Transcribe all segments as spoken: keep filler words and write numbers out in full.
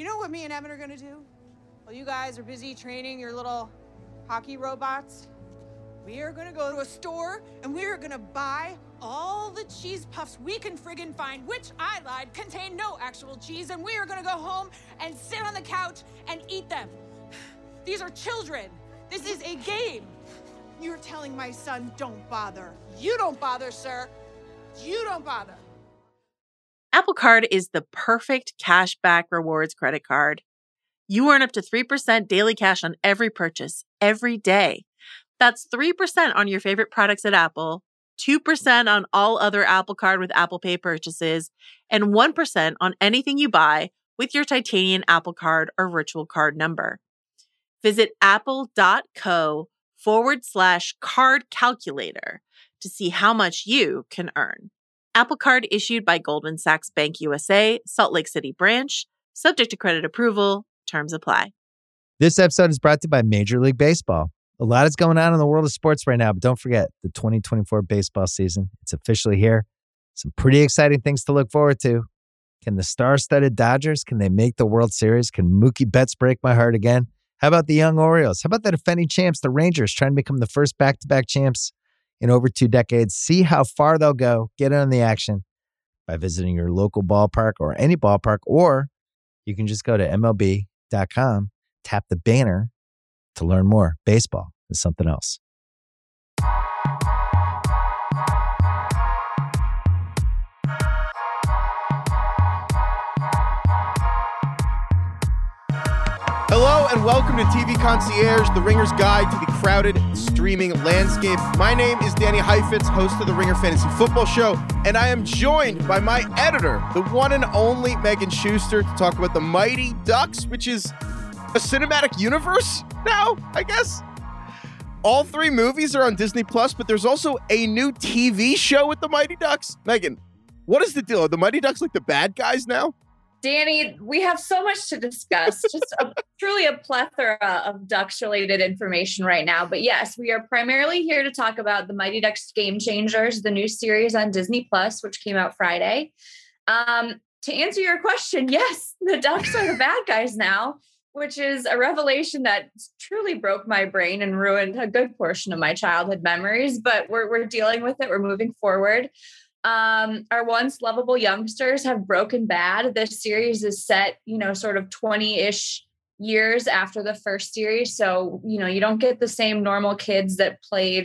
You know what me and Evan are gonna do? While you guys are busy training your little hockey robots, we are gonna go to a store and we are gonna buy all the cheese puffs we can friggin' find, which I lied, contain no actual cheese, and we are gonna go home and sit on the couch and eat them. These are children. This is a game. You're telling my son, don't bother. You don't bother, sir. You don't bother. Apple Card is the perfect cashback rewards credit card. You earn up to three percent daily cash on every purchase, every day. That's three percent on your favorite products at Apple, two percent on all other Apple Card with Apple Pay purchases, and one percent on anything you buy with your titanium Apple Card or virtual card number. Visit apple.co forward slash card calculator to see how much you can earn. Apple Card issued by Goldman Sachs Bank U S A, Salt Lake City branch, subject to credit approval. Terms apply. This episode is brought to you by Major League Baseball. A lot is going on in the world of sports right now, but don't forget the twenty twenty-four baseball season. It's officially here. Some pretty exciting things to look forward to. Can the star-studded Dodgers, can they make the World Series? Can Mookie Betts break my heart again? How about the young Orioles? How about the defending champs, the Rangers, trying to become the first back-to-back champs in over two decades? See how far they'll go. Get in on the action by visiting your local ballpark or any ballpark, or you can just go to M L B dot com, tap the banner to learn more. Baseball is something else. Hello and welcome to T V Concierge, the Ringer's guide to the crowded streaming landscape. My name is Danny Heifetz, host of the Ringer Fantasy Football Show, and I am joined by my editor, the one and only Megan Schuster, to talk about the Mighty Ducks, which is a cinematic universe now, I guess. All three movies are on Disney Plus, but there's also a new T V show with the Mighty Ducks. Megan, what is the deal? Are the Mighty Ducks like the bad guys now? Danny, we have so much to discuss, just a, truly a plethora of Ducks-related information right now. But yes, we are primarily here to talk about the Mighty Ducks Game Changers, the new series on Disney Plus, which came out Friday. Um, to answer your question, yes, the Ducks are the bad guys now, which is a revelation that truly broke my brain and ruined a good portion of my childhood memories. But we're we're dealing with it. We're moving forward. Um, our once lovable youngsters have broken bad. This series is set, you know, sort of twenty-ish years after the first series. So, you know, you don't get the same normal kids that played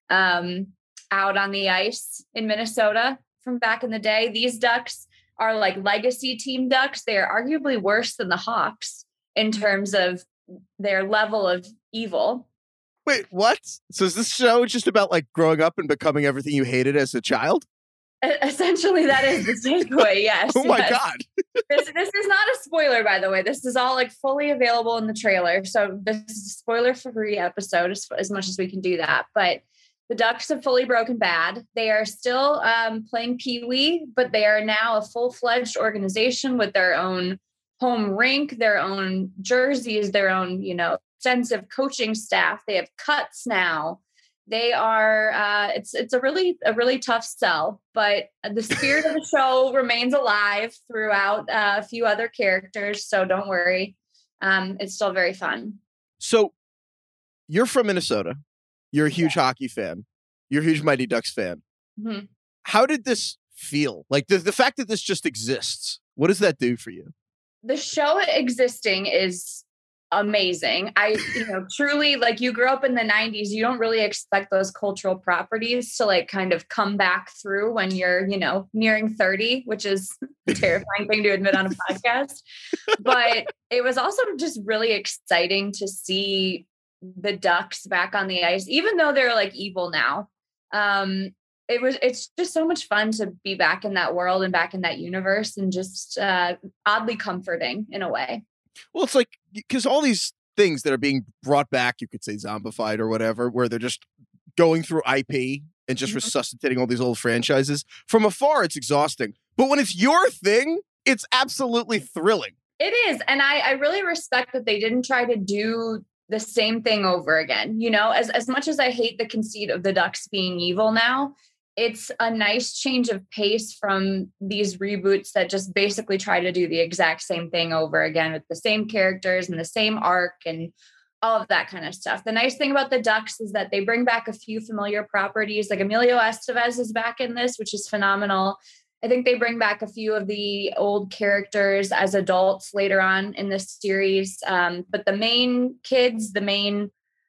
um, out on the ice in Minnesota from back in the day. These Ducks are like legacy team Ducks. They are arguably worse than the Hawks in terms of their level of evil. Wait, what? So is this show just about like growing up and becoming everything you hated as a child? Essentially, that is the takeaway. Yes. Oh my yes. God. this, this is not a spoiler, by the way. This is all like fully available in the trailer. So this is a spoiler free episode as, as much as we can do that. But the Ducks have fully broken bad. They are still um, playing Pee Wee, but they are now a full fledged organization with their own home rink, their own jerseys, their own, you know, extensive coaching staff. They have cuts now. They are, uh, it's it's a really, a really tough sell, but the spirit of the show remains alive throughout uh, a few other characters. So don't worry. Um, it's still very fun. So you're from Minnesota. You're a huge yeah. hockey fan. You're a huge Mighty Ducks fan. Mm-hmm. How did this feel? Like the, the fact that this just exists, what does that do for you? The show existing is amazing. I, you know, truly, like, you grew up in the nineties, you don't really expect those cultural properties to like kind of come back through when you're, you know, nearing thirty, which is a terrifying thing to admit on a podcast. But it was also just really exciting to see the Ducks back on the ice, even though they're like evil now. Um, it was, it's just so much fun to be back in that world and back in that universe, and just uh, oddly comforting in a way. Well, it's like, because all these things that are being brought back, you could say zombified or whatever, where they're just going through I P and just mm-hmm. resuscitating all these old franchises. From afar, it's exhausting. But when it's your thing, it's absolutely thrilling. It is. And I, I really respect that they didn't try to do the same thing over again. You know, as, as much as I hate the conceit of the Ducks being evil now, it's a nice change of pace from these reboots that just basically try to do the exact same thing over again with the same characters and the same arc and all of that kind of stuff. The nice thing about the Ducks is that they bring back a few familiar properties. Like Emilio Estevez is back in this, which is phenomenal. I think they bring back a few of the old characters as adults later on in this series. Um, but the main kids, the main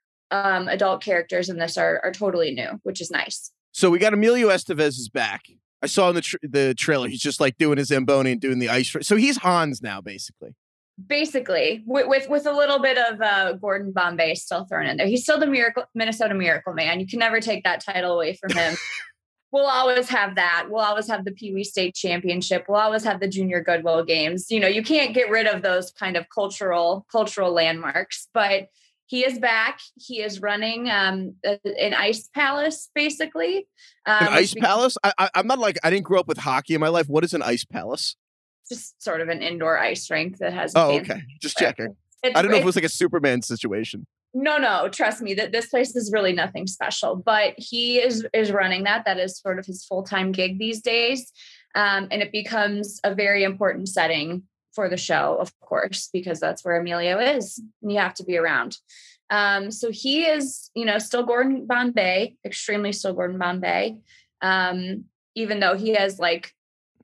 um, adult characters in this are, are totally new, which is nice. So we got Emilio Estevez is back. I saw in the tra- the trailer, he's just like doing his Zamboni and doing the ice. Tra- so he's Hans now, basically. Basically, with, with with a little bit of uh, Gordon Bombay still thrown in there. He's still the miracle Minnesota Miracle Man. You can never take that title away from him. We'll always have that. We'll always have the Pee Wee State Championship. We'll always have the Junior Goodwill Games. You know, you can't get rid of those kind of cultural cultural landmarks. But he is back. He is running um, an ice palace, basically. Um, an ice palace? I, I, I'm not like, I didn't grow up with hockey in my life. What is an ice palace? Just sort of an indoor ice rink that has. Oh, okay. Just checking. It's, I don't know if it was like a Superman situation. No, no, trust me that this place is really nothing special, but he is, is running that. That is sort of his full-time gig these days. Um, and it becomes a very important setting for the show, of course, because that's where Emilio is and you have to be around. Um, so he is, you know, still Gordon Bombay, extremely still Gordon Bombay. Um, even though he has like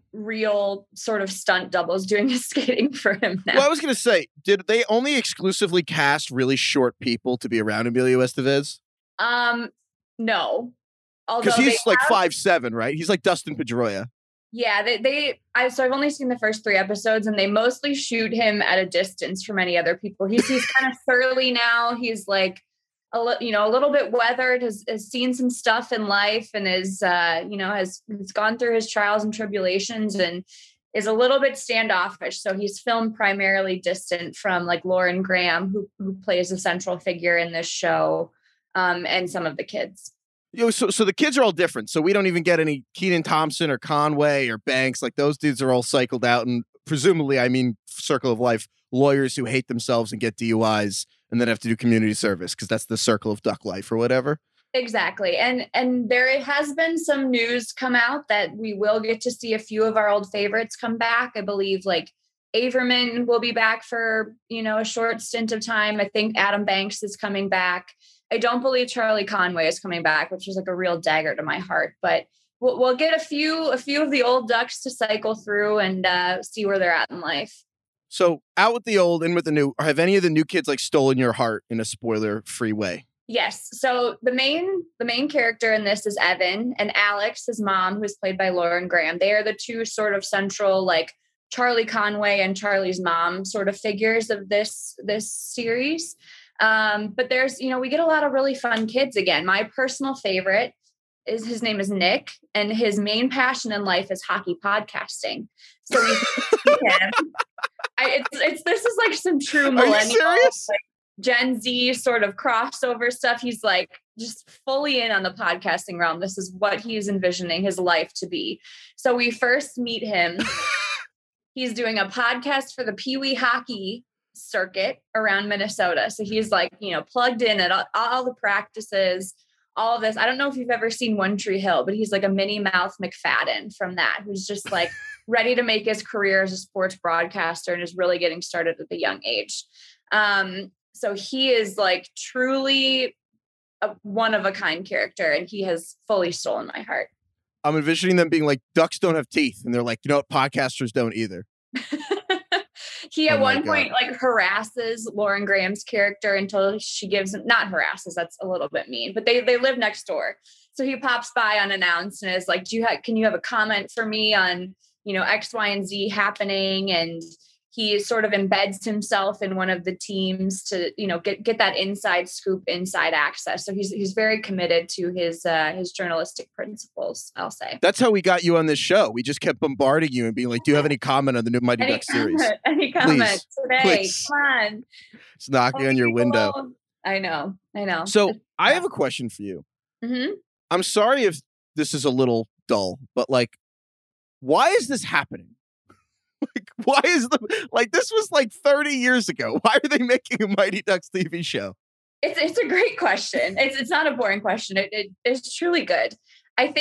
real sort of stunt doubles doing his skating for him now. Well, I was going to say, did they only exclusively cast really short people to be around Emilio Estevez? Um, no. Because he's like have, five seven, right? He's like Dustin Pedroia. Yeah, they, they I so I've only seen the first three episodes and they mostly shoot him at a distance from any other people. He's he's kind of surly now. He's like a li- you know, a little bit weathered, has, has seen some stuff in life and is uh, you know, has, has gone through his trials and tribulations and is a little bit standoffish. So he's filmed primarily distant from like Lauren Graham, who who plays a central figure in this show, um, and some of the kids. You know, so so the kids are all different. So we don't even get any Kenan Thompson or Conway or Banks. Like those dudes are all cycled out, and presumably, I mean, circle of life lawyers who hate themselves and get D U Is and then have to do community service because that's the circle of duck life or whatever. Exactly, and and there has been some news come out that we will get to see a few of our old favorites come back. I believe like Averman will be back for you know a short stint of time. I think Adam Banks is coming back. I don't believe Charlie Conway is coming back, which was like a real dagger to my heart. But we'll, we'll get a few a few of the old ducks to cycle through and uh, see where they're at in life. So out with the old, in with the new. Have any of the new kids like stolen your heart in a spoiler-free way? Yes. So the main the main character in this is Evan, and Alex, his mom, who is played by Lauren Graham. They are the two sort of central like Charlie Conway and Charlie's mom sort of figures of this this series. Um, but there's, you know, we get a lot of really fun kids again. My personal favorite is his name is Nick, and his main passion in life is hockey podcasting. So we see him. I, it's, it's, this is like some true millennial, like Gen Z sort of crossover stuff. He's like just fully in on the podcasting realm. This is what he's envisioning his life to be. So we first meet him. He's doing a podcast for the Pee Wee hockey circuit around Minnesota. So he's like, you know, plugged in at all, all the practices, all of this. I don't know if you've ever seen One Tree Hill, but he's like a Minnie Mouth McFadden from that, who's just like ready to make his career as a sports broadcaster and is really getting started at a young age. Um, so he is like truly a one of a kind character, and he has fully stolen my heart. I'm envisioning them being like, ducks don't have teeth. And they're like, you know what? Podcasters don't either. He at oh one God. point like harasses Lauren Graham's character until she gives him, not harasses, that's a little bit mean, but they they live next door. So he pops by unannounced and is like, do you have, can you have a comment for me on, you know, X, Y, and Z happening? And he sort of embeds himself in one of the teams to, you know, get, get that inside scoop, inside access. So he's, he's very committed to his, uh, his journalistic principles, I'll say. That's how we got you on this show. We just kept bombarding you and being like, do you have any comment on the new Mighty Ducks series? Any comment today? Please. Come on. It's knocking on your window. I know. I know. So I have a question for you. Mm-hmm. I'm sorry if this is a little dull, but like, why is this happening? Like, why is the like this was like thirty years ago? Why are they making a Mighty Ducks T V show? It's it's a great question. It's it's not a boring question. It, it it's truly good. I think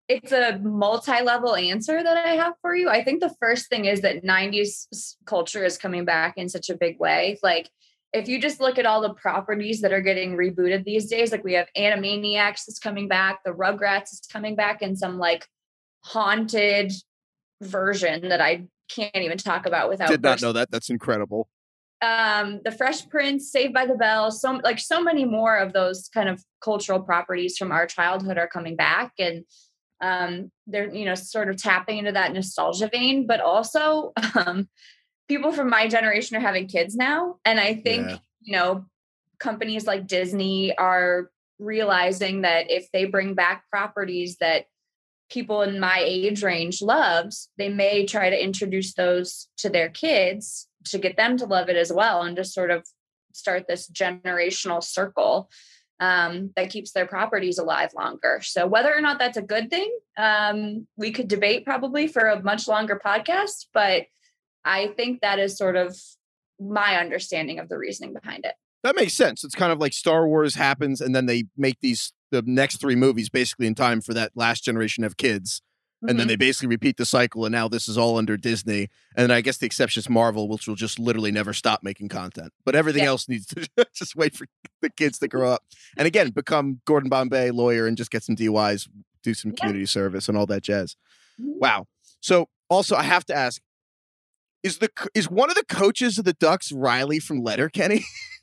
it's a multi-level answer that I have for you. I think the first thing is that nineties culture is coming back in such a big way. Like, if you just look at all the properties that are getting rebooted these days, like we have Animaniacs that's coming back, the Rugrats is coming back in some like haunted version that I can't even talk about without. Did not know that. That's incredible. Um, the Fresh Prince, Saved by the Bell, so like so many more of those kind of cultural properties from our childhood are coming back, and um, they're, you know, sort of tapping into that nostalgia vein, but also um, people from my generation are having kids now. And I think, yeah. you know, companies like Disney are realizing that if they bring back properties that people in my age range loves, they may try to introduce those to their kids to get them to love it as well, and just sort of start this generational circle um, that keeps their properties alive longer. So whether or not that's a good thing, um, we could debate probably for a much longer podcast, but I think that is sort of my understanding of the reasoning behind it. That makes sense. It's kind of like Star Wars happens, and then they make these the next three movies basically in time for that last generation of kids. And mm-hmm. then they basically repeat the cycle, and now this is all under Disney. And then I guess the exception is Marvel, which will just literally never stop making content. But everything yeah. else needs to just wait for the kids to grow up. And again, become Gordon Bombay, lawyer, and just get some D U Is, do some yeah. community service and all that jazz. Mm-hmm. Wow. So also, I have to ask, is the is one of the coaches of the Ducks Riley from Letterkenny?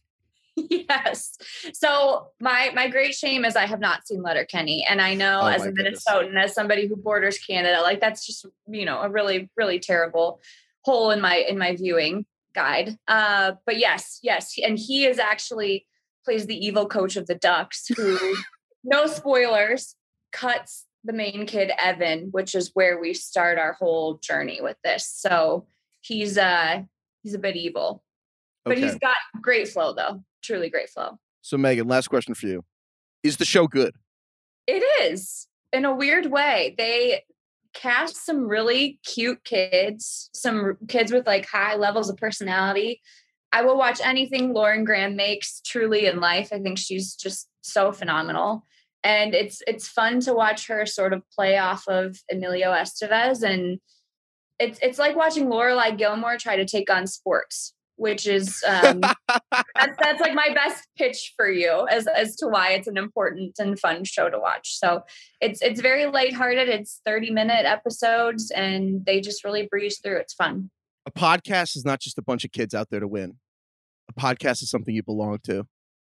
Yes. So my my great shame is I have not seen Letterkenny, and I know oh as a goodness. Minnesotan, as somebody who borders Canada, like that's just, you know, a really really terrible hole in my in my viewing guide. Uh, but yes, yes, and he is actually plays the evil coach of the Ducks, who no spoilers cuts the main kid Evan, which is where we start our whole journey with this. So he's uh he's a bit evil, but okay. he's got great flow though. Truly great flow. So Megan, last question for you. Is the show good? It is, in a weird way. They cast some really cute kids, some kids with like high levels of personality. I will watch anything Lauren Graham makes truly in life. I think she's just so phenomenal. And it's it's fun to watch her sort of play off of Emilio Estevez. And it's it's like watching Lorelai Gilmore try to take on sports, which is um, that's, that's like my best pitch for you as as to why it's an important and fun show to watch. So it's it's very lighthearted. It's thirty minute episodes, and they just really breeze through. It's fun. A podcast is not just a bunch of kids out there to win. A podcast is something you belong to.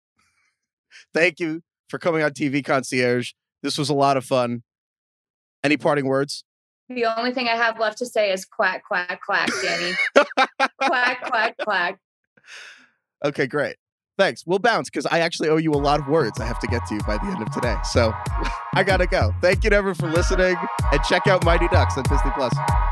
Thank you for coming on T V Concierge. This was a lot of fun. Any parting words? The only thing I have left to say is quack, quack, quack, Danny. Quack, quack, quack. Okay, great. Thanks. We'll bounce because I actually owe you a lot of words I have to get to you by the end of today. So I got to go. Thank you to everyone for listening, and check out Mighty Ducks on Disney Plus.